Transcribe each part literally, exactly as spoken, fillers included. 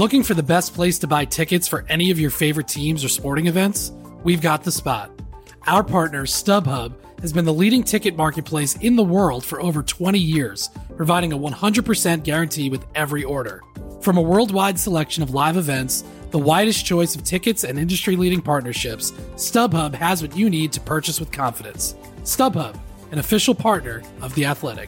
Looking for the best place to buy tickets for any of your favorite teams or sporting events? We've got the spot. Our partner, StubHub, has been the leading ticket marketplace in the world for over twenty years, providing a one hundred percent guarantee with every order. From a worldwide selection of live events, the widest choice of tickets and industry-leading partnerships, StubHub has what you need to purchase with confidence. StubHub, an official partner of The Athletic.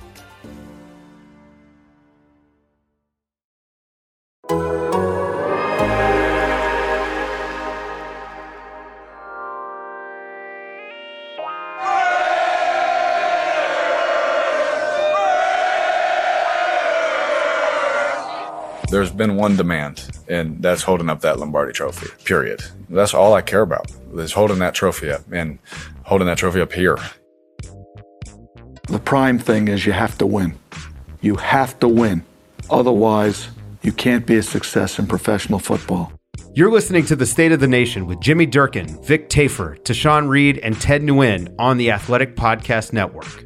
There's been one demand, and that's holding up that Lombardi trophy, period. That's all I care about, is holding that trophy up and holding that trophy up here. The prime thing is you have to win. You have to win. Otherwise, you can't be a success in professional football. You're listening to The State of the Nation with Jimmy Durkin, Vic Tafur, Tashawn Reed, and Ted Nguyen on the Athletic Podcast Network.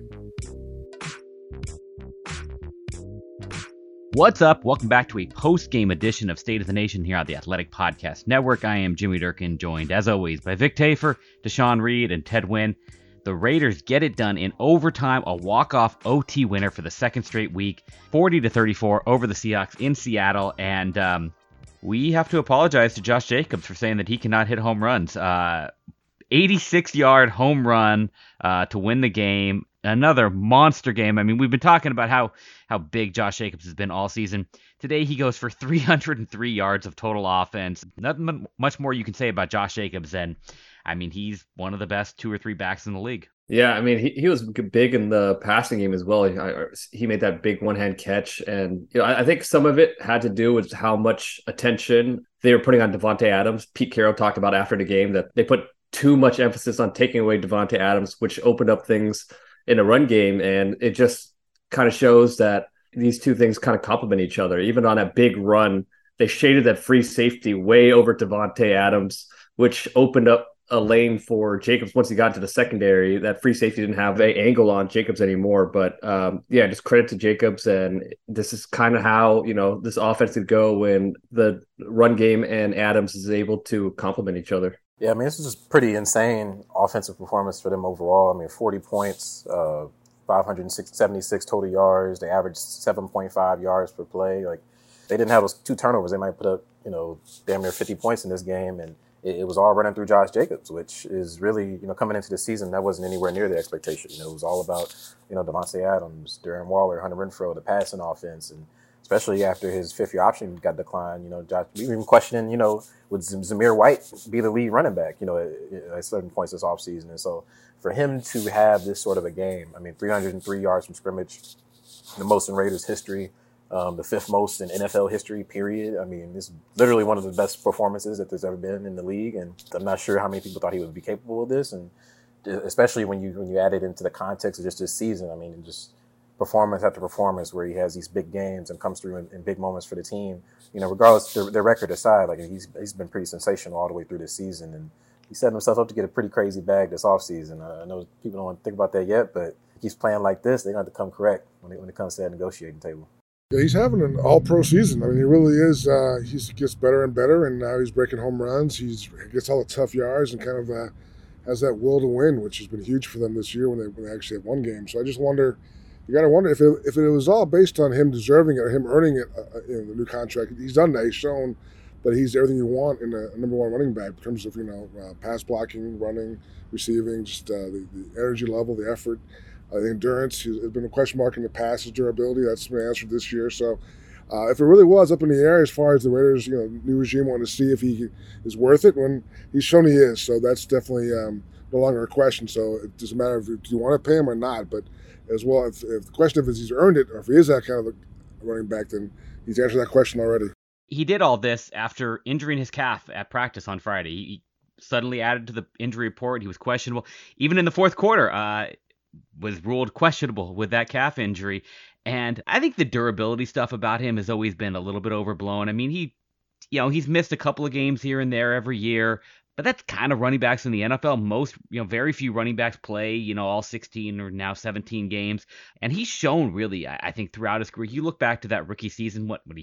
What's up? Welcome back to a post-game edition of State of the Nation here on the Athletic Podcast Network. I am Jimmy Durkin, joined as always by Vic Tafur, Tashawn Reed, and Ted Nguyen. The Raiders get it done in overtime, a walk-off O T winner for the second straight week, forty to thirty-four over the Seahawks in Seattle. And um, we have to apologize to Josh Jacobs for saying that he cannot hit home runs. Uh, eighty-six yard home run uh, to win the game. Another monster game. I mean, we've been talking about how how big Josh Jacobs has been all season. Today he goes for three hundred three yards of total offense. Nothing much more you can say about Josh Jacobs than, I mean, he's one of the best two or three backs in the league. Yeah, I mean, he, he was big in the passing game as well. He, he made that big one-hand catch. And, you know, I, I think some of it had to do with how much attention they were putting on Davante Adams. Pete Carroll talked about after the game that they put too much emphasis on taking away Davante Adams, which opened up things in a run game. And it just kind of shows that these two things kind of complement each other. Even on a big run, they shaded that free safety way over Davante Adams, which opened up a lane for Jacobs. Once he got to the secondary, that free safety didn't have an angle on Jacobs anymore. But um, yeah, just credit to Jacobs. And this is kind of how, you know, this offense could go when the run game and Adams is able to complement each other. Yeah, I mean, this is just pretty insane offensive performance for them overall. I mean, forty points, uh, five hundred seventy-six total yards. They averaged seven point five yards per play. Like, they didn't have those two turnovers. They might put up, you know, damn near fifty points in this game. And it, it was all running through Josh Jacobs, which is really, you know, coming into the season, that wasn't anywhere near the expectation. You know, it was all about, you know, Davante Adams, Darren Waller, Hunter Renfrow, the passing offense. And especially after his fifth-year option got declined, you know, Josh, we were even questioning, you know, would Zamir White be the lead running back, you know, at, at certain points this offseason. And so for him to have this sort of a game, I mean, three hundred three yards from scrimmage, the most in Raiders history, um, the fifth most in N F L history, period. I mean, it's literally one of the best performances that there's ever been in the league. And I'm not sure how many people thought he would be capable of this. And especially when you when you add it into the context of just this season, I mean, just performance after performance where he has these big games and comes through in, in big moments for the team. You know, regardless their, their record aside, like he's he's been pretty sensational all the way through this season, and he's setting himself up to get a pretty crazy bag this offseason. Uh, I know people don't want to think about that yet, but if he's playing like this, they're going to have to come correct when it, when it comes to that negotiating table. Yeah, he's having an all-pro season. I mean, he really is. Uh, he gets better and better, and now he's breaking home runs. He's he gets all the tough yards and kind of uh, has that will to win, which has been huge for them this year when they, when they actually have one game. So I just wonder. You got to wonder if it, if it was all based on him deserving it or him earning it uh, in the new contract. He's done that. He's shown that he's everything you want in a, a number one running back in terms of, you know, uh, pass blocking, running, receiving, just uh, the, the energy level, the effort, uh, the endurance. He's been a question mark in the pass, his durability. That's been answered this year. So uh, if it really was up in the air as far as the Raiders, you know, new regime wanting to see if he is worth it, when he's shown he is. So that's definitely um, no longer a question. So it doesn't matter if do you want to pay him or not, but as well, if, if the question of is he's earned it or if he is that kind of a running back, then he's answered that question already. He did all this after injuring his calf at practice on Friday. He suddenly added to the injury report. He was questionable. Even in the fourth quarter, uh, was ruled questionable with that calf injury. And I think the durability stuff about him has always been a little bit overblown. I mean, he, you know, he's missed a couple of games here and there every year. But that's kind of running backs in the N F L. Most, you know, very few running backs play, you know, all sixteen or now seventeen games. And he's shown really, I think, throughout his career. You look back to that rookie season, what, what he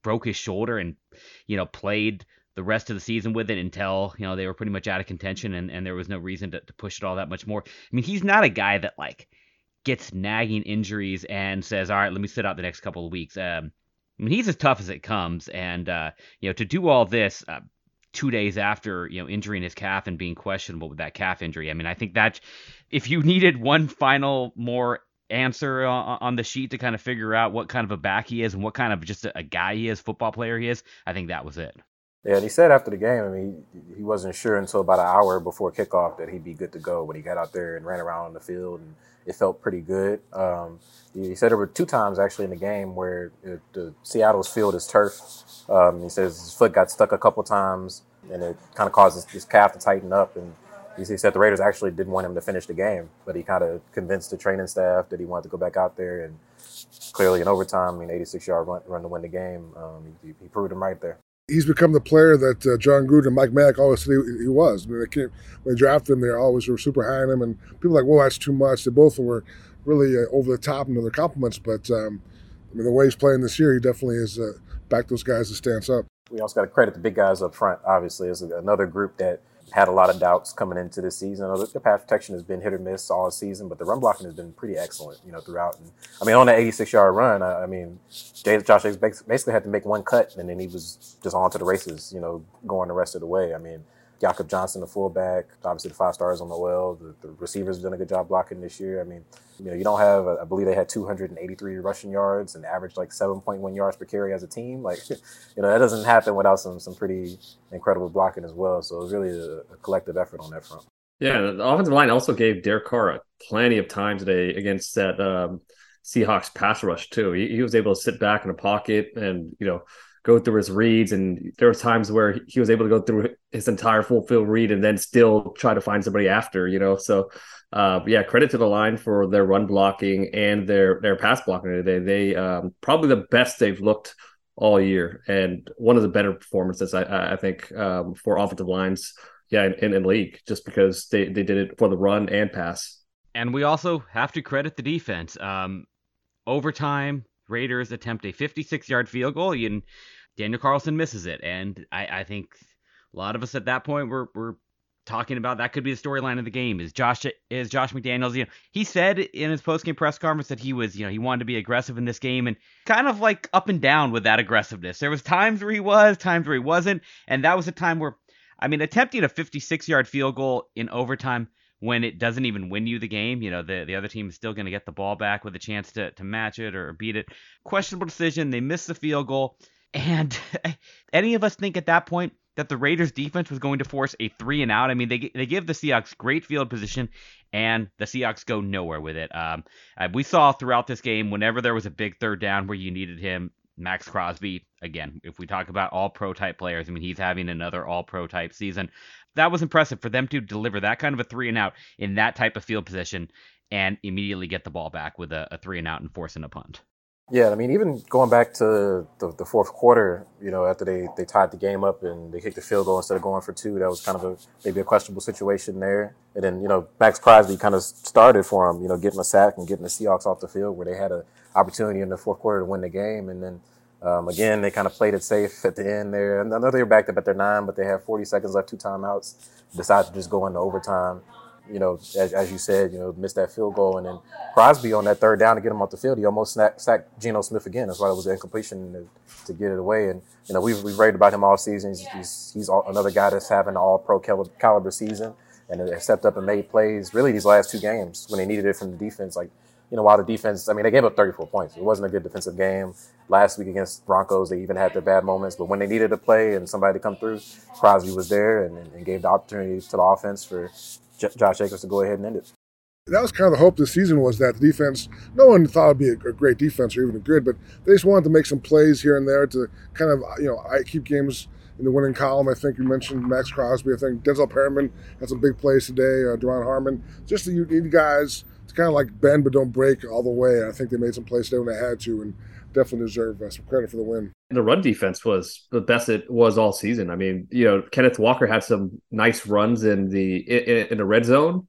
broke his shoulder and, you know, played the rest of the season with it until, you know, they were pretty much out of contention and, and there was no reason to, to push it all that much more. I mean, he's not a guy that like gets nagging injuries and says, all right, let me sit out the next couple of weeks. Um, I mean, he's as tough as it comes. And, uh, you know, to do all this uh, two days after, you know, injuring his calf and being questionable with that calf injury. I mean, I think that if you needed one final more answer on, on the sheet to kind of figure out what kind of a back he is and what kind of just a, a guy he is, football player he is, I think that was it. Yeah, and he said after the game, I mean, he, he wasn't sure until about an hour before kickoff that he'd be good to go when he got out there and ran around on the field, and it felt pretty good. Um, he, he said there were two times actually in the game where it, the Seattle's field is turf. Um, he says his foot got stuck a couple times, and it kind of caused his, his calf to tighten up. And he, he said the Raiders actually didn't want him to finish the game, but he kind of convinced the training staff that he wanted to go back out there. And clearly in overtime, I mean, eighty-six-yard run, run to win the game. Um, he, he proved him right there. He's become the player that uh, John Gruden and Mike Mayock always said he, he was. I mean, they came, when they drafted him, they always were super high on him, and people were like, "Well, that's too much." They both were really uh, over the top in their compliments, but um, I mean, the way he's playing this year, he definitely has uh, backed those guys to stance up. We also got to credit the big guys up front. Obviously, it's another group that had a lot of doubts coming into this season. The pass protection has been hit or miss all season, but the run blocking has been pretty excellent, you know, throughout. And I mean, on that eighty-six-yard run, I, I mean, Josh Jacobs basically had to make one cut, and then he was just on to the races, you know, going the rest of the way. I mean, Jakob Johnson, the fullback, obviously the five stars on the well. The, the receivers have done a good job blocking this year. I mean, you know, you don't have, I believe they had two hundred eighty-three rushing yards and averaged like seven point one yards per carry as a team. Like, you know, that doesn't happen without some some pretty incredible blocking as well. So it was really a, a collective effort on that front. Yeah, the offensive line also gave Derek Carr plenty of time today against that um, Seahawks pass rush too. He, he was able to sit back in a pocket and, you know, go through his reads, and there were times where he was able to go through his entire full field read and then still try to find somebody after, you know. So, uh, yeah, credit to the line for their run blocking and their their pass blocking today. They um, probably the best they've looked all year, and one of the better performances I, I think um, for offensive lines, yeah, in, in, in league, just because they they did it for the run and pass. And we also have to credit the defense. Um, overtime, Raiders attempt a fifty-six-yard field goal, and Daniel Carlson misses it. And I, I think a lot of us at that point were, were talking about that could be the storyline of the game. Is Josh is Josh McDaniels? You know, he said in his post-game press conference that he was, you know, he wanted to be aggressive in this game, and kind of like up and down with that aggressiveness. There was times where he was, times where he wasn't, and that was a time where, I mean, attempting a fifty-six-yard field goal in overtime when it doesn't even win you the game, you know, the, the other team is still going to get the ball back with a chance to, to match it or beat it. Questionable decision. They missed the field goal. And any of us think at that point that the Raiders defense was going to force a three and out? I mean, they they give the Seahawks great field position, and the Seahawks go nowhere with it. Um, we saw throughout this game, whenever there was a big third down where you needed him, Max Crosby, again, if we talk about all-pro type players, I mean, he's having another all-pro type season. That was impressive for them to deliver that kind of a three and out in that type of field position and immediately get the ball back with a, a three and out and forcing a punt. Yeah, I mean, even going back to the, the fourth quarter, you know, after they, they tied the game up and they kicked the field goal instead of going for two, that was kind of a maybe a questionable situation there. And then, you know, Max Crosby kind of started for him, you know, getting a sack and getting the Seahawks off the field where they had an opportunity in the fourth quarter to win the game. And then, um, again, they kind of played it safe at the end there. And I know they were backed up at their nine, but they had forty seconds left, two timeouts, decided to just go into overtime. You know, as, as you said, you know, missed that field goal. And then Crosby on that third down to get him off the field, he almost snack, sacked Geno Smith again. That's why it was an incompletion to, to get it away. And, you know, we've, we've raved about him all season. He's, he's, he's all, another guy that's having an all-pro caliber season and has stepped up and made plays really these last two games when they needed it from the defense. Like, you know, while the defense, I mean, they gave up thirty-four points. It wasn't a good defensive game. Last week against Broncos, they even had their bad moments. But when they needed to play and somebody to come through, Crosby was there and, and gave the opportunity to the offense for Josh Jacobs to go ahead and end it. That was kind of the hope this season, was that the defense, no one thought it'd be a, a great defense or even a good, but they just wanted to make some plays here and there to kind of, you know, keep games in the winning column. I think you mentioned Max Crosby. I think Denzel Perryman had some big plays today, uh, Duron Harmon. Just that you need guys to kind of like bend but don't break all the way. And I think they made some plays today when they had to, and definitely deserve uh, some credit for the win. The run defense was the best it was all season. I mean, you know, Kenneth Walker had some nice runs in the in, in the red zone,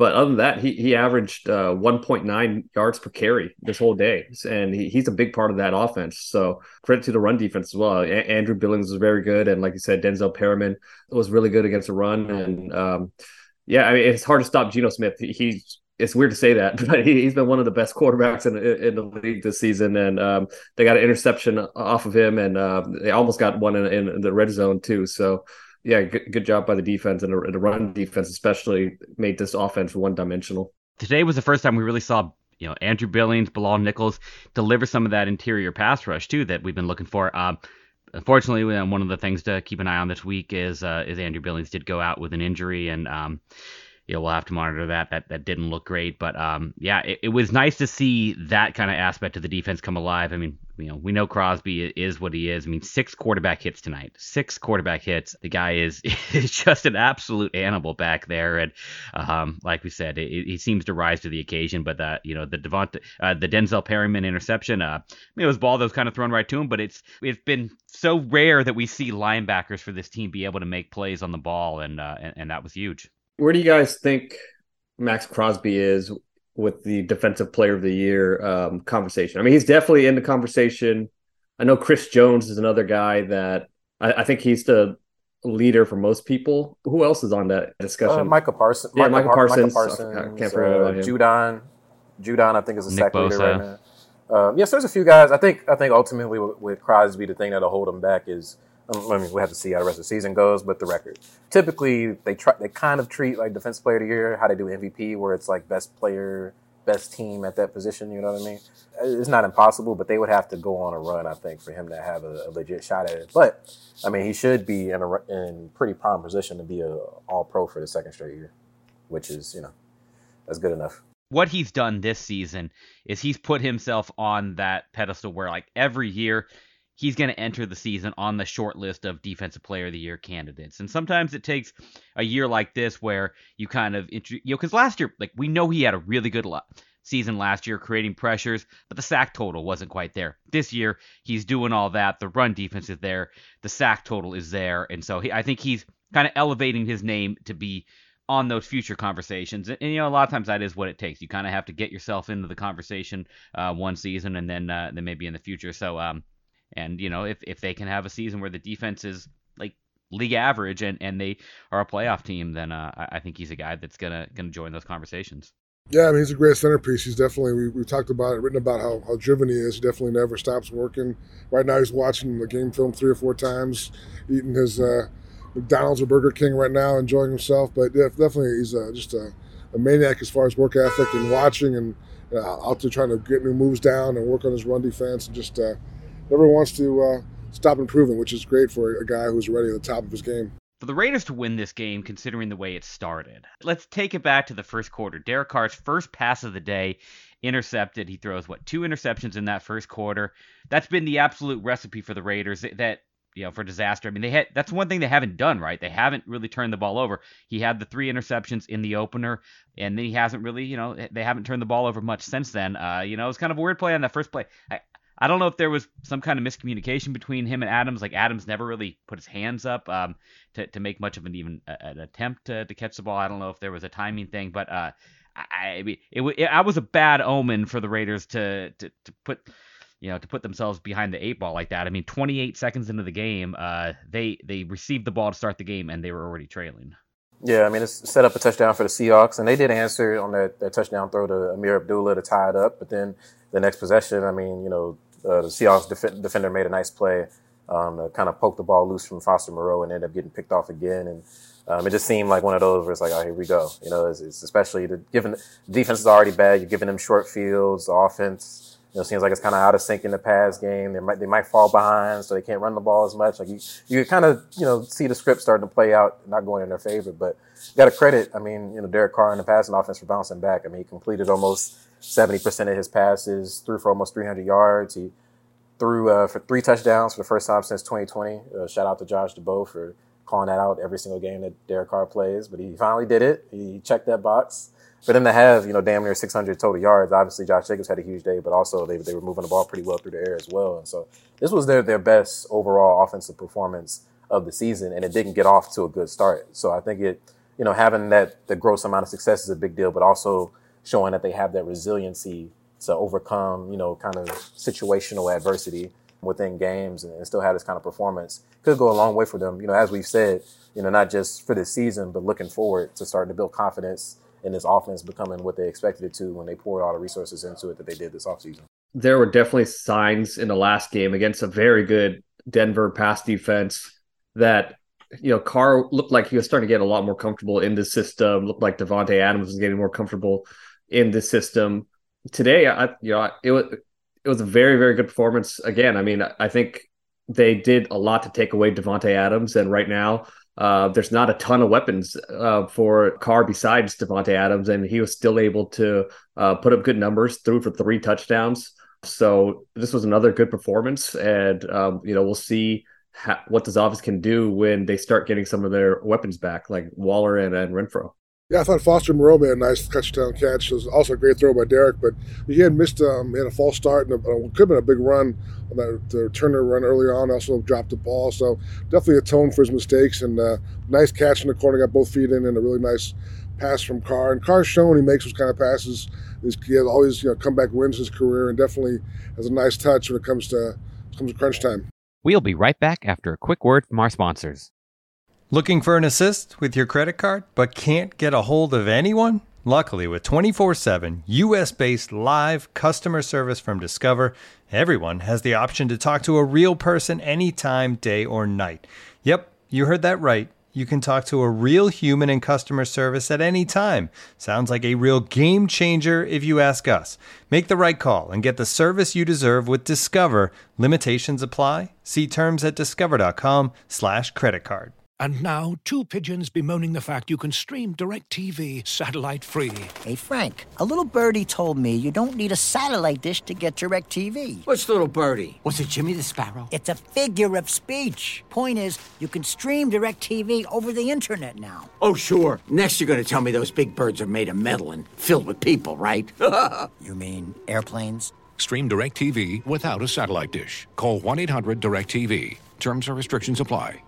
But other than that, he he averaged uh, one point nine yards per carry this whole day, and he, he's a big part of that offense. So credit to the run defense as well. A- Andrew Billings was very good, and like you said, Denzel Perriman was really good against the run. And um, yeah, I mean, it's hard to stop Geno Smith. He, he's it's weird to say that, but he, he's been one of the best quarterbacks in in the league this season. And um, they got an interception off of him, and uh, they almost got one in, in the red zone too. So. Yeah, good, good job by the defense, and the, the run defense especially made this offense one-dimensional. Today was the first time we really saw, you know, Andrew Billings, Bilal Nichols deliver some of that interior pass rush too that we've been looking for. Um, unfortunately, one of the things to keep an eye on this week is uh, is Andrew Billings did go out with an injury, and um, you know, we'll have to monitor that. That that didn't look great, but um, yeah, it, it was nice to see that kind of aspect of the defense come alive. I mean, you know, we know Crosby is what he is. I mean, six quarterback hits tonight. Six quarterback hits. The guy is, is just an absolute animal back there. And um, like we said, it, he seems to rise to the occasion. But that, you know, the Devonta, uh, the Denzel Perryman interception, uh, I mean, it was a ball that was kind of thrown right to him. But it's it's been so rare that we see linebackers for this team be able to make plays on the ball, and uh, and, and that was huge. Where do you guys think Max Crosby is with the defensive player of the year um, conversation? I mean, he's definitely in the conversation. I know Chris Jones is another guy that I, I think he's the leader for most people. Who else is on that discussion? Uh, Micah Parsons. Yeah, Micah Parsons. Micah Parsons. I can't forget about uh, him. Judon. Judon, I think, is a Nick sack leader Bosa. right now. Uh, yes, there's a few guys. I think I think ultimately with, with Crosby, the thing that'll hold him back is, I mean, we have to see how the rest of the season goes, but the record. Typically, they try they kind of treat like Defensive Player of the Year, how they do M V P, where it's like best player, best team at that position, you know what I mean? It's not impossible, but they would have to go on a run, I think, for him to have a, a legit shot at it. But, I mean, he should be in a in pretty prime position to be a all-pro for the second straight year, which is, you know, that's good enough. What he's done this season is he's put himself on that pedestal where, like, every year he's going to enter the season on the short list of Defensive Player of the Year candidates. And sometimes it takes a year like this where you kind of, you know, because last year, like, we know he had a really good season last year creating pressures, but the sack total wasn't quite there. This year, he's doing all that. The run defense is there. The sack total is there. And so he, I think he's kind of elevating his name to be on those future conversations. And, and, you know, a lot of times that is what it takes. You kind of have to get yourself into the conversation uh, one season and then uh, then maybe in the future. So, um, and, you know, if, if they can have a season where the defense is like league average and, and they are a playoff team, then uh, I think he's a guy that's going to gonna join those conversations. Yeah, I mean, he's a great centerpiece. He's definitely, we, we've talked about it, written about how, how driven he is. He definitely never stops working. Right now he's watching the game film three or four times, eating his uh, McDonald's or Burger King right now, enjoying himself. But definitely he's uh, just a, a maniac as far as work ethic and watching and uh, out there trying to get new moves down and work on his run defense and just uh, never wants to uh, stop improving, which is great for a guy who's already at the top of his game. For the Raiders to win this game, considering the way it started, let's take it back to the first quarter. Derek Carr's first pass of the day, intercepted. He throws, what, two interceptions in that first quarter. That's been the absolute recipe for the Raiders that, you know, for disaster. I mean, they had, that's one thing they haven't done, right? They haven't really turned the ball over. He had the three interceptions in the opener, and then he hasn't really, you know, they haven't turned the ball over much since then. Uh, you know, it was kind of a weird play on that first play. I, I don't know if there was some kind of miscommunication between him and Adams. Like, Adams never really put his hands up um, to, to make much of an even uh, an attempt to, to catch the ball. I don't know if there was a timing thing, but uh, I, I mean, it, it, it was a bad omen for the Raiders to, to to put, you know, to put themselves behind the eight ball like that. I mean, twenty-eight seconds into the game, uh, they they received the ball to start the game, and they were already trailing. Yeah, I mean, it's set up a touchdown for the Seahawks, and they did answer on that, that touchdown throw to Amir Abdullah to tie it up. But then the next possession, I mean, you know, uh, the Seahawks def- defender made a nice play um, to kind of poke the ball loose from Foster Moreau and ended up getting picked off again. And um, it just seemed like one of those where it's like, oh, here we go. You know, it's, it's especially the given the defense is already bad. You're giving them short fields. The offense, you know, seems like it's kind of out of sync in the pass game. They might they might fall behind, so they can't run the ball as much. Like you, you kind of you know see the script starting to play out, not going in their favor. But you got to credit. I mean, you know, Derek Carr in the passing offense for bouncing back. I mean, he completed almost seventy percent of his passes, threw for almost three hundred yards. He threw uh, for three touchdowns for the first time since twenty twenty. Uh, shout out to Josh DeBow for calling that out every single game that Derek Carr plays. But he finally did it. He checked that box. For them to have, you know, damn near six hundred total yards, obviously Josh Jacobs had a huge day, but also they they were moving the ball pretty well through the air as well. And so this was their, their best overall offensive performance of the season, and it didn't get off to a good start. So I think it you know, having that the gross amount of success is a big deal, but also showing that they have that resiliency to overcome, you know, kind of situational adversity within games and, and still have this kind of performance could go a long way for them. You know, as we've said, you know, not just for this season, but looking forward to starting to build confidence in this offense becoming what they expected it to when they poured all the resources into it that they did this offseason. There were definitely signs in the last game against a very good Denver pass defense that, you know, Carr looked like he was starting to get a lot more comfortable in the system. Looked like Davante Adams was getting more comfortable in the system. Today, I, you know, it was it was a very, very good performance. Again, I mean, I think they did a lot to take away Davante Adams, and right now, uh, there's not a ton of weapons uh, for Carr besides Davante Adams, and he was still able to uh, put up good numbers, threw for three touchdowns. So this was another good performance, and um, you know, we'll see ha- what this offense can do when they start getting some of their weapons back, like Waller and, and Renfro. Yeah, I thought Foster Moreau made a nice touchdown catch. It was also a great throw by Derek, but he had missed, um, he had a false start and a, a, could have been a big run on that the Turner run early on. Also dropped the ball, so definitely atoned for his mistakes. And uh, nice catch in the corner, got both feet in, and a really nice pass from Carr. And Carr's shown he makes those kind of passes. He has always, you know, comeback wins his career, and definitely has a nice touch when it comes to comes to crunch time. We'll be right back after a quick word from our sponsors. Looking for an assist with your credit card, but can't get a hold of anyone? Luckily, with twenty-four seven U S-based live customer service from Discover, everyone has the option to talk to a real person anytime, day or night. Yep, you heard that right. You can talk to a real human in customer service at any time. Sounds like a real game changer if you ask us. Make the right call and get the service you deserve with Discover. Limitations apply. See terms at discover.com slash credit card. And now, two pigeons bemoaning the fact you can stream DirecTV satellite-free. Hey, Frank, a little birdie told me you don't need a satellite dish to get DirecTV. What's little birdie? Was it Jimmy the Sparrow? It's a figure of speech. Point is, you can stream DirecTV over the internet now. Oh, sure. Next you're going to tell me those big birds are made of metal and filled with people, right? You mean airplanes? Stream DirecTV without a satellite dish. Call one eight hundred direct T V. Terms and restrictions apply.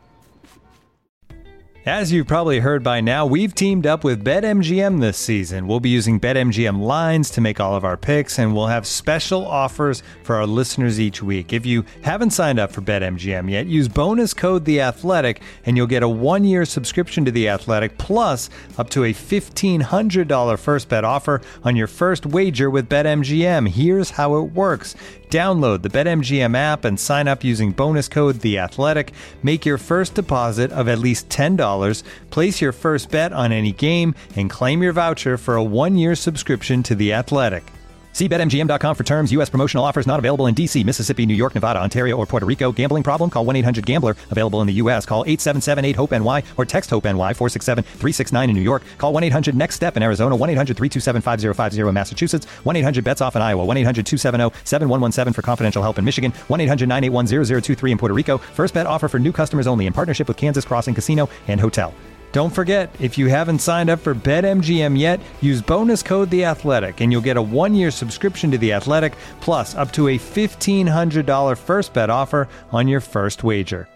As you've probably heard by now, we've teamed up with BetMGM this season. We'll be using BetMGM lines to make all of our picks, and we'll have special offers for our listeners each week. If you haven't signed up for BetMGM yet, use bonus code The Athletic, and you'll get a one-year subscription to The Athletic, plus up to a fifteen hundred dollars first bet offer on your first wager with BetMGM. Here's how it works. Download the BetMGM app and sign up using bonus code The Athletic. Make your first deposit of at least ten dollars, place your first bet on any game, and claim your voucher for a one-year subscription to The Athletic. See Bet M G M dot com for terms. U S promotional offers not available in D C, Mississippi, New York, Nevada, Ontario, or Puerto Rico. Gambling problem? Call one eight hundred gambler. Available in the U S. Call eight seven seven eight hope N Y or text HOPE-NY four six seven three six nine in New York. Call one eight hundred next step in Arizona. one eight hundred three two seven five zero five zero in Massachusetts. one eight hundred bets off in Iowa. one eight hundred two seven zero seven one one seven for confidential help in Michigan. one eight hundred nine eight one zero zero two three in Puerto Rico. First bet offer for new customers only in partnership with Kansas Crossing Casino and Hotel. Don't forget, if you haven't signed up for BetMGM yet, use bonus code The Athletic, and you'll get a one-year subscription to The Athletic, plus up to a fifteen hundred dollars first bet offer on your first wager.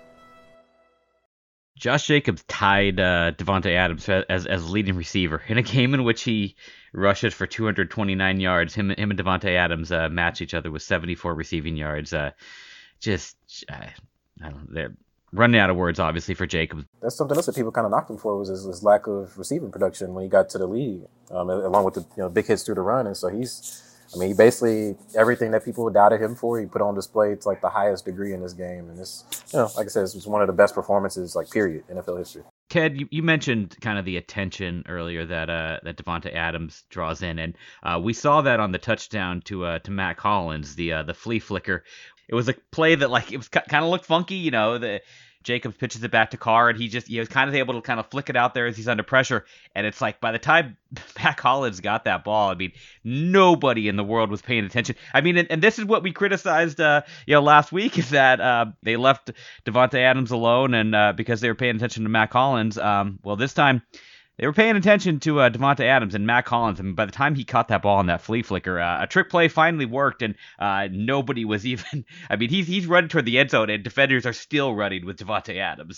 Josh Jacobs tied uh, Davante Adams as as leading receiver in a game in which he rushes for two hundred twenty-nine yards. Him, him and Davante Adams uh, match each other with seventy-four receiving yards. Uh, just, I, I don't know, they're running out of words, obviously, for Jacobs. That's something else that people kind of knocked him for, was his, his lack of receiving production when he got to the league, um, along with the you know big hits through the run. And so he's, I mean, he basically, everything that people doubted him for, he put on display to like the highest degree in this game. And this, you know, like I said, it was one of the best performances, like period, N F L history. Ted, you, you mentioned kind of the attention earlier that uh, that Davante Adams draws in, and uh, we saw that on the touchdown to uh, to Matt Collins, the uh, the flea flicker. It was a play that like it was kind of looked funky, you know. The Jacobs pitches it back to Carr, and he just he was kind of able to kind of flick it out there as he's under pressure. And it's like by the time Matt Collins got that ball, I mean, nobody in the world was paying attention. I mean, and, and this is what we criticized, uh, you know, last week, is that uh, they left Davante Adams alone, and uh, because they were paying attention to Matt Collins. Um, well, this time they were paying attention to uh, Davante Adams and Matt Collins, and by the time he caught that ball on that flea flicker, uh, a trick play finally worked, and uh, nobody was even. I mean, he's he's running toward the end zone, and defenders are still running with Davante Adams.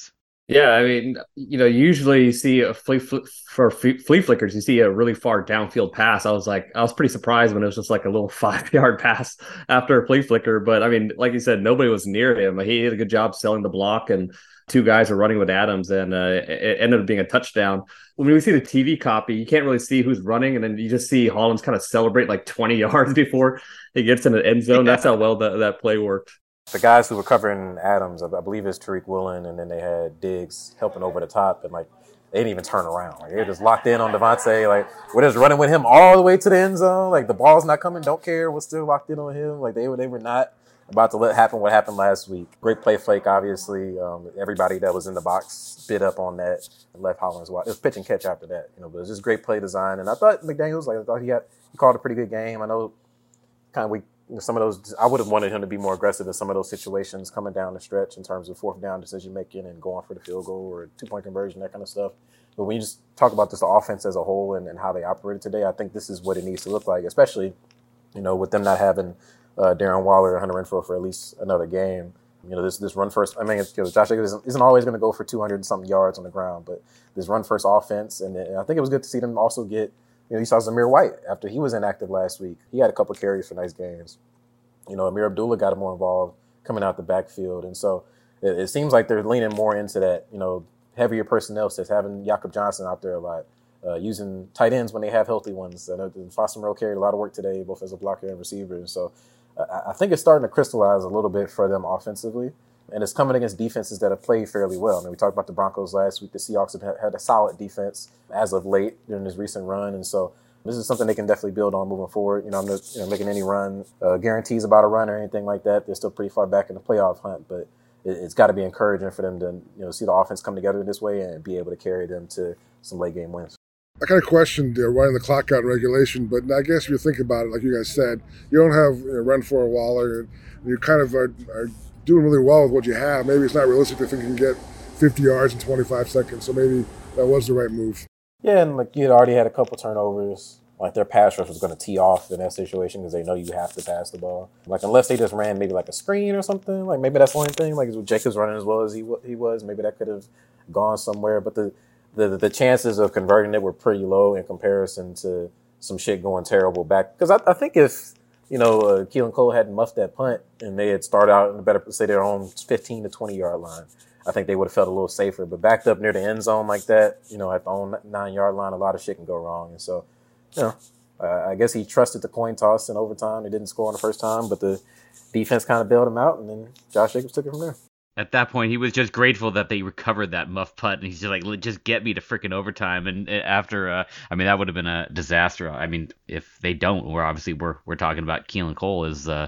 Yeah, I mean, you know, usually you see a flea fl- for flea flickers, you see a really far downfield pass. I was like, I was pretty surprised when it was just like a little five yard pass after a flea flicker. But I mean, like you said, nobody was near him. He did a good job selling the block, and two guys were running with Adams, and uh, it ended up being a touchdown. When we see the T V copy, you can't really see who's running, and then you just see Hollins kind of celebrate like twenty yards before he gets in the end zone. Yeah. That's how well that, that play worked. The guys who were covering Adams, I believe it's Tariq Woolen, and then they had Diggs helping over the top, and like they didn't even turn around. Like they were just locked in on Devontae. Like we're just running with him all the way to the end zone. Like the ball's not coming, don't care. We're still locked in on him. Like they were, they were not about to let happen what happened last week. Great play fake, obviously. Um, everybody that was in the box bit up on that and left Hollins wide. It was pitch and catch after that, you know. But it was just great play design, and I thought McDaniels, like I thought he had, he called a pretty good game. I know, kind of we. Some of those, I would have wanted him to be more aggressive in some of those situations coming down the stretch in terms of fourth down decision making and going for the field goal or two point conversion, that kind of stuff. But when you just talk about just the offense as a whole and, and how they operated today, I think this is what it needs to look like, especially, you know, with them not having uh, Darren Waller or Hunter Renfrow for at least another game. You know, this this run first, I mean, it's, you know, Josh Jacobs isn't, isn't always going to go for two hundred and something yards on the ground, but this run first offense, and, and I think it was good to see them also get, you know, you saw Zamir White after he was inactive last week. He had a couple carries for nice games. You know, Amir Abdullah got more involved coming out the backfield. And so it, it seems like they're leaning more into that, you know, heavier personnel sets, having Jakob Johnson out there a lot, uh, using tight ends when they have healthy ones. I know Foster Moreau carried a lot of work today, both as a blocker and receiver. And so uh, I think it's starting to crystallize a little bit for them offensively. And it's coming against defenses that have played fairly well. I mean, we talked about the Broncos last week. The Seahawks have had a solid defense as of late during this recent run. And so this is something they can definitely build on moving forward. You know, I'm not you know, making any run uh, guarantees about a run or anything like that. They're still pretty far back in the playoff hunt, but it, it's got to be encouraging for them to you know see the offense come together this way and be able to carry them to some late game wins. I kind of questioned uh, running the clock out in regulation, but I guess if you think about it, like you guys said, you don't have you know, Renfrow or Waller, and you kind of are, are doing really well with what you have. Maybe it's not realistic to think you can get fifty yards in twenty-five seconds, so maybe that was the right move. Yeah, and like you had already had a couple turnovers. Like their pass rush was going to tee off in that situation because they know you have to pass the ball. Like unless they just ran maybe like a screen or something. Like maybe that's the only thing. Like Jacobs running as well as he he was, maybe that could have gone somewhere. But the the the chances of converting it were pretty low in comparison to some shit going terrible back. Because I, I think if you know uh, Keelan Cole hadn't muffed that punt and they had started out in a better say their own fifteen to twenty yard line, I think they would have felt a little safer. But backed up near the end zone like that, you know, at the own nine-yard line, a lot of shit can go wrong. And so, you know, uh, I guess he trusted the coin toss in overtime. They didn't score on the first time, but the defense kind of bailed him out, and then Josh Jacobs took it from there. At that point, he was just grateful that they recovered that muff putt, and he's just like, just get me to freaking overtime. And after, uh, I mean, that would have been a disaster. I mean, if they don't, we're obviously we're we're talking about Keelan Cole as uh,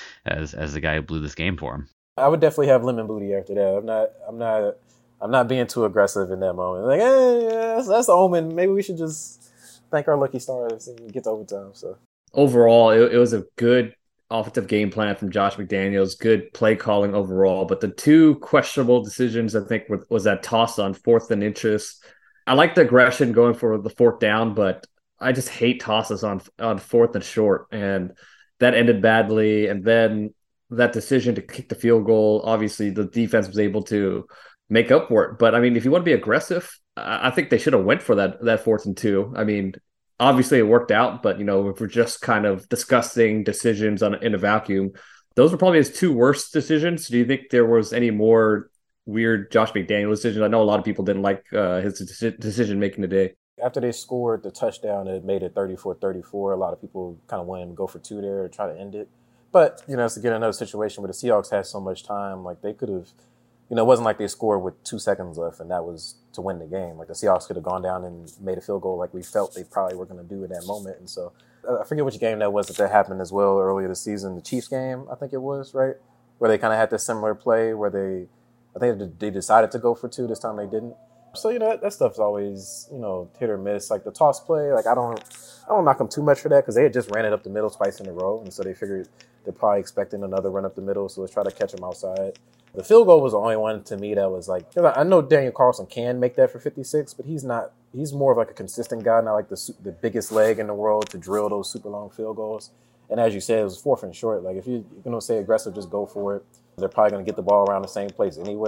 as as the guy who blew this game for him. I would definitely have lemon booty after that. I'm not, I'm not, I'm not being too aggressive in that moment. Like, hey, yeah, that's, that's the omen. Maybe we should just thank our lucky stars and get to overtime. So overall, it, it was a good offensive game plan from Josh McDaniels. Good play calling overall, but the two questionable decisions I think were, was that toss on fourth and inches. I like the aggression going for the fourth down, but I just hate tosses on on fourth and short, and that ended badly. And then that decision to kick the field goal, obviously the defense was able to make up for it. But I mean, if you want to be aggressive, I think they should have went for that that fourth and two. I mean, obviously it worked out, but you know, if we're just kind of discussing decisions on in a vacuum, those were probably his two worst decisions. Do you think there was any more weird Josh McDaniels decisions? I know a lot of people didn't like uh, his decision making today. After they scored the touchdown, it made it thirty-four thirty-four. A lot of people kind of wanted to go for two there or try to end it. But, you know, it's again another situation where the Seahawks had so much time, like they could have, you know, it wasn't like they scored with two seconds left and that was to win the game. Like the Seahawks could have gone down and made a field goal like we felt they probably were going to do in that moment. And so I forget which game that was that that happened as well earlier this season. The Chiefs game, I think it was, right? Where they kind of had this similar play where they, I think they decided to go for two. This time they didn't. So, you know, that, that stuff's always, you know, hit or miss. Like the toss play, like I don't, I don't knock them too much for that because they had just ran it up the middle twice in a row. And so they figured they're probably expecting another run up the middle. So let's try to catch them outside. The field goal was the only one to me that was like, cause I know Daniel Carlson can make that for fifty-six, but he's not, he's more of like a consistent guy, not like the the biggest leg in the world to drill those super long field goals. And as you said, it was fourth and short. Like if you, you're going to say aggressive, just go for it. They're probably going to get the ball around the same place anyway.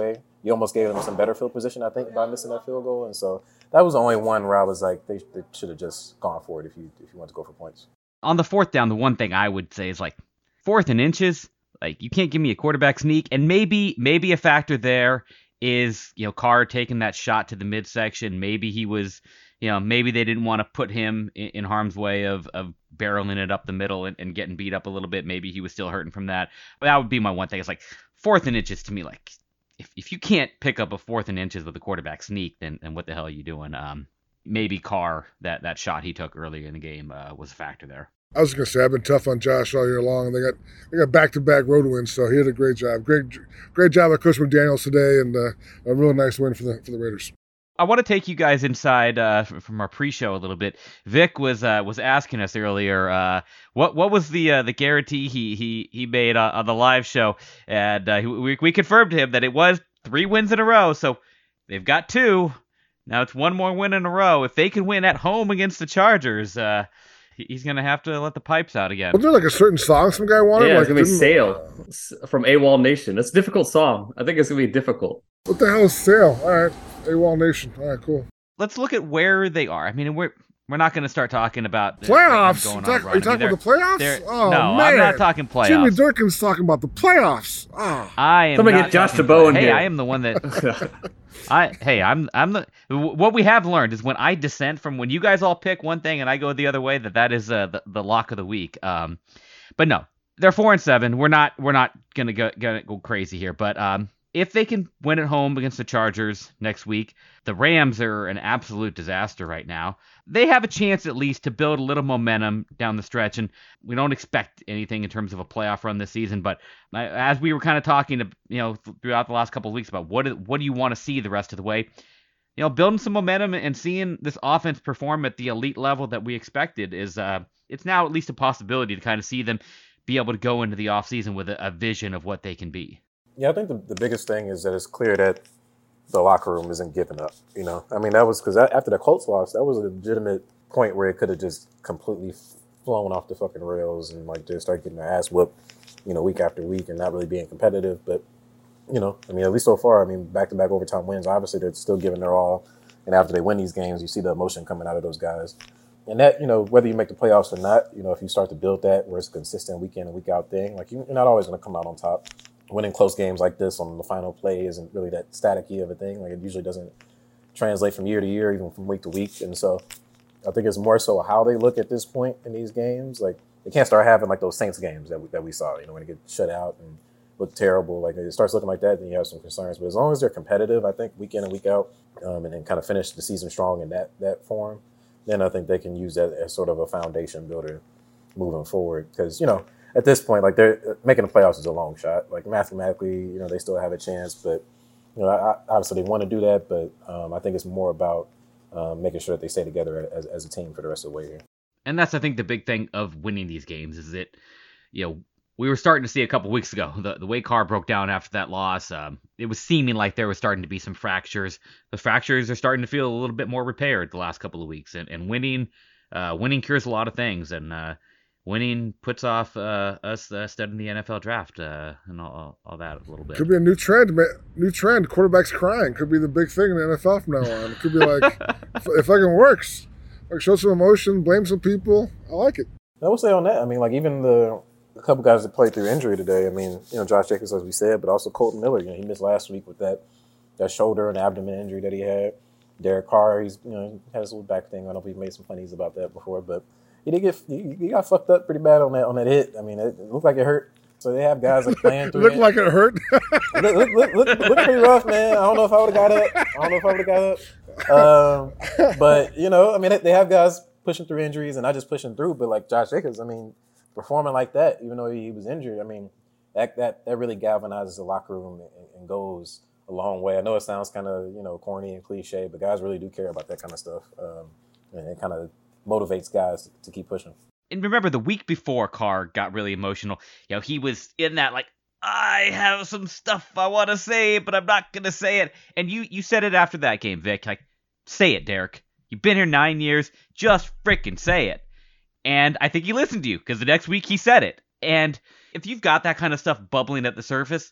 you almost gave them some better field position, I think, by missing that field goal. And so that was the only one where I was like, they, they should have just gone for it if you if you want to go for points. On the fourth down, the one thing I would say is like fourth and inches. Like you can't give me a quarterback sneak, and maybe maybe a factor there is, you know, Carr taking that shot to the midsection. Maybe he was, you know, maybe they didn't want to put him in, in harm's way of of barreling it up the middle and, and getting beat up a little bit. Maybe he was still hurting from that. But that would be my one thing. It's like fourth and inches to me, like if if you can't pick up a fourth and inches with a quarterback sneak, then, then what the hell are you doing? Um, maybe Carr, that, that shot he took earlier in the game uh, was a factor there. I was going to say, I've been tough on Josh all year long, and they got they got back-to-back road wins, so he did a great job. Great great job by Coach McDaniels today, and uh, a real nice win for the for the Raiders. I want to take you guys inside uh, from our pre-show a little bit. Vic was uh, was asking us earlier, uh, what what was the uh, the guarantee he he he made uh, on the live show, and uh, we we confirmed to him that it was three wins in a row. So they've got two. Now it's one more win in a row. If they can win at home against the Chargers, uh, he's going to have to let the pipes out again. Was there like a certain song some guy wanted? Yeah, like, it's going to be Sail from AWOL Nation. It's a difficult song. I think it's going to be difficult. What the hell is Sail? All right, AWOL Nation. All right, cool. Let's look at where they are. I mean, we're we're not going to start talking about playoffs. Going talk, on are you talking about the playoffs? Oh, no, man. I'm not talking playoffs. Jimmy Durkin's talking about the playoffs. Oh. I am. Somebody not get Josh talking, DeBow in hey, here. I am the one that. I hey, I'm I'm the what we have learned is when I dissent from when you guys all pick one thing and I go the other way, that that is uh, the the lock of the week. Um, but no, they're four and seven. We're not we're not gonna go gonna go crazy here. But um, if they can win at home against the Chargers next week, the Rams are an absolute disaster right now. They have a chance at least to build a little momentum down the stretch, and we don't expect anything in terms of a playoff run this season. But as we were kind of talking, to, you know, throughout the last couple of weeks about what what do you want to see the rest of the way, you know, building some momentum and seeing this offense perform at the elite level that we expected is uh, it's now at least a possibility to kind of see them be able to go into the offseason with a, a vision of what they can be. Yeah, I think the, the biggest thing is that it's clear that the locker room isn't giving up. You know, I mean, that was because after the Colts loss, that was a legitimate point where it could have just completely flown off the fucking rails and like just start getting their ass whooped, you know, week after week and not really being competitive. But, you know, I mean, at least so far, I mean, back-to-back overtime wins, obviously they're still giving their all. And after they win these games, you see the emotion coming out of those guys. And that, you know, whether you make the playoffs or not, you know, if you start to build that where it's a consistent week in and week out thing, like you're not always going to come out on top. Winning close games like this on the final play isn't really that staticky of a thing. Like it usually doesn't translate from year to year, even from week to week. And so I think it's more so how they look at this point in these games. Like they can't start having like those Saints games that we, that we saw, you know, when they get shut out and look terrible. Like it starts looking like that, then you have some concerns. But as long as they're competitive, I think week in and week out, um, and then kind of finish the season strong in that that form, then I think they can use that as sort of a foundation builder moving forward. Because, you know, at this point, like they're making the playoffs is a long shot. Like mathematically, you know, they still have a chance, but you know, I, obviously they want to do that. But um, I think it's more about um, making sure that they stay together as, as a team for the rest of the way here. And that's, I think, the big thing of winning these games is that, you know, we were starting to see a couple weeks ago the the way Carr broke down after that loss. Um, it was seeming like there was starting to be some fractures. The fractures are starting to feel a little bit more repaired the last couple of weeks, and and winning, uh, winning cures a lot of things, and uh, winning puts off uh, us uh, studying the N F L draft uh, and all, all that a little bit. Could be a new trend. New trend. Quarterbacks crying could be the big thing in the N F L from now on. It could be like if it fucking works. Like show some emotion, blame some people. I like it. I will say on that. I mean, like even the. A couple guys that played through injury today. I mean, you know, Josh Jacobs, as we said, but also Colton Miller. You know, he missed last week with that that shoulder and abdomen injury that he had. Derek Carr, he's you know he has a little back thing. I don't know if we've made some funnies about that before, but he did get he, he got fucked up pretty bad on that on that hit. I mean, it, it looked like it hurt. So they have guys like playing through. Looked it. like it hurt. look, look, look, look, look pretty rough, man. I don't know if I would have got up. I don't know if I would have got up. Um, but you know, I mean, they have guys pushing through injuries, and not just pushing through, but like Josh Jacobs. I mean. Performing like that, even though he was injured, I mean, that that, that really galvanizes the locker room and, and goes a long way. I know it sounds kind of, you know, corny and cliche, but guys really do care about that kind of stuff. Um, and it kind of motivates guys to, to keep pushing. And remember, the week before Carr got really emotional, you know, he was in that, like, I have some stuff I want to say, but I'm not going to say it. And you, you said it after that game, Vic, like, say it, Derek. You've been here nine years. Just freaking say it. And I think he listened to you because the next week he said it. And if you've got that kind of stuff bubbling at the surface,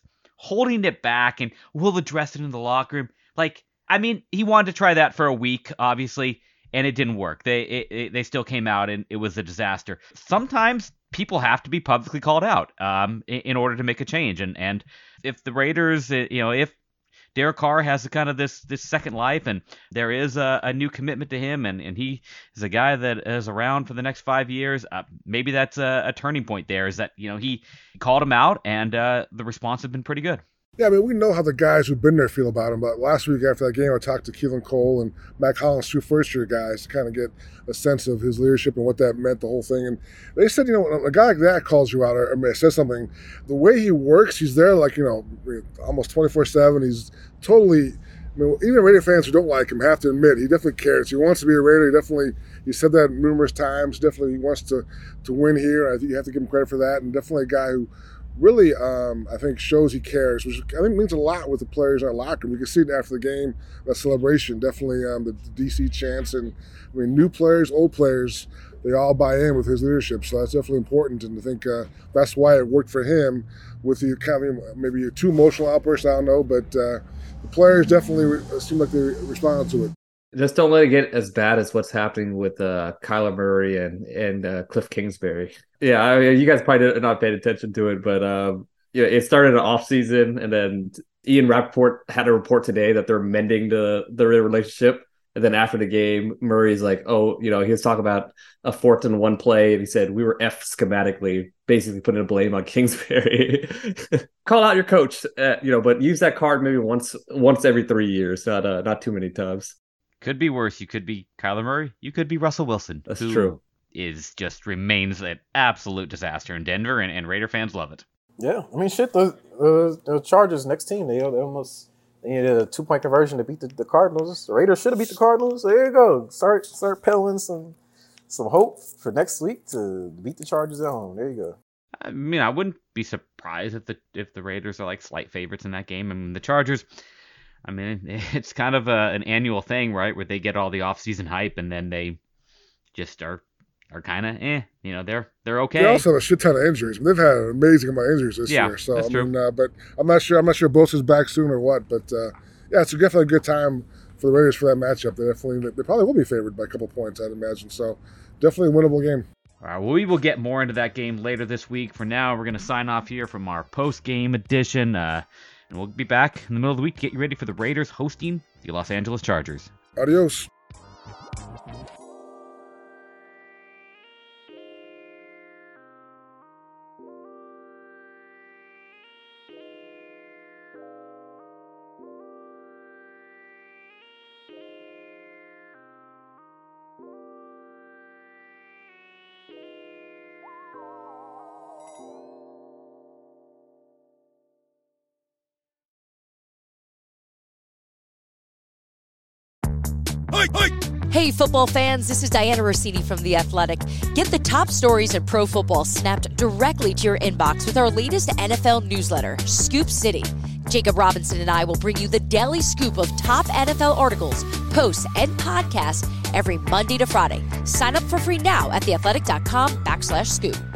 holding it back and we'll address it in the locker room. Like, I mean, he wanted to try that for a week, obviously, and it didn't work. They it, it, they still came out and it was a disaster. Sometimes people have to be publicly called out um, in, in order to make a change. And and if the Raiders, you know, if Derek Carr has a kind of this this second life and there is a, a new commitment to him and, and he is a guy that is around for the next five years, uh, maybe that's a, a turning point there is that, you know, he called him out and uh, the response has been pretty good. Yeah, I mean, we know how the guys who've been there feel about him, but last week after that game, I talked to Keelan Cole and Mac Hollins, two first-year guys, to kind of get a sense of his leadership and what that meant, the whole thing. And they said, you know, when a guy like that calls you out or, or says something, the way he works, he's there like, you know, almost twenty-four seven. He's totally, I mean, even Raider fans who don't like him have to admit he definitely cares. He wants to be a Raider. He definitely, he said that numerous times. Definitely he wants to, to win here. I think you have to give him credit for that. And definitely a guy who really, um, I think, shows he cares, which I think means a lot with the players in our locker room. You can see it after the game, that celebration, definitely um, the, the D C chants. And, I mean, new players, old players, they all buy in with his leadership. So that's definitely important. And I think uh, that's why it worked for him with the kind of maybe a too emotional outburst, I don't know. But uh, the players definitely re- seem like they responded to it. Just don't let it get as bad as what's happening with uh, Kyler Murray and and uh, Cliff Kingsbury. Yeah, I mean, you guys probably did not paid attention to it, but um, yeah, it started in the off season, and then Ian Rappaport had a report today that they're mending the the relationship. And then after the game, Murray's like, "Oh, you know," he was talking about a fourth and one play, and he said we were F schematically, basically putting a blame on Kingsbury. Call out your coach, uh, you know, but use that card maybe once once every three years, not uh, not too many times. Could be worse. You could be Kyler Murray. You could be Russell Wilson. That's who true. Is just remains an absolute disaster in Denver, and, and Raider fans love it. Yeah, I mean, shit. The uh, the Chargers next team, they, they almost they needed a two point conversion to beat the, the Cardinals. The Raiders should have beat the Cardinals. There you go. Start start peddling some some hope for next week to beat the Chargers at home. There you go. I mean, I wouldn't be surprised if the if the Raiders are like slight favorites in that game. I mean, the Chargers. I mean, it's kind of a, an annual thing, right, where they get all the offseason hype and then they just are are kind of eh, you know, they're they're okay. They also have a shit ton of injuries. They've had an amazing amount of injuries this yeah, year. So that's I true. mean, uh, but I'm not sure. I'm not sure Bosa's back soon or what. But uh, yeah, it's definitely a good time for the Raiders for that matchup. They definitely they probably will be favored by a couple points, I'd imagine. So definitely a winnable game. All right, well, we will get more into that game later this week. For now, we're going to sign off here from our post-game edition. Uh, And we'll be back in the middle of the week to get you ready for the Raiders hosting the Los Angeles Chargers. Adios. Hey, football fans, this is Diana Rossini from The Athletic. Get the top stories in pro football snapped directly to your inbox with our latest N F L newsletter, Scoop City. Jacob Robinson and I will bring you the daily scoop of top N F L articles, posts, and podcasts every Monday to Friday. Sign up for free now at theathletic.com backslash scoop.